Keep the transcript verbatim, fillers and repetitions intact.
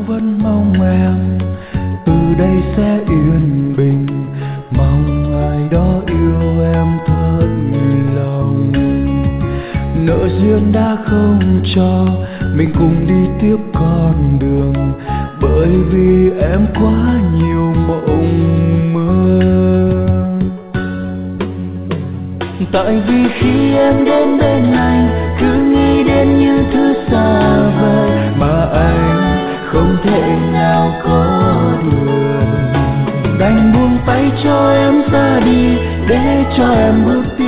vẫn mong em từ đây sẽ yên bình, mong ai đó yêu em thật lòng. Nợ duyên đã không cho mình cùng đi tiếp con đường, bởi vì em quá nhiều mộng mơ. Tại vì khi em đến bên anh cứ nghĩ đến những thứ xa vời mà anh không thể nào có được, đành buông tay cho em ra đi để cho em bước tiếp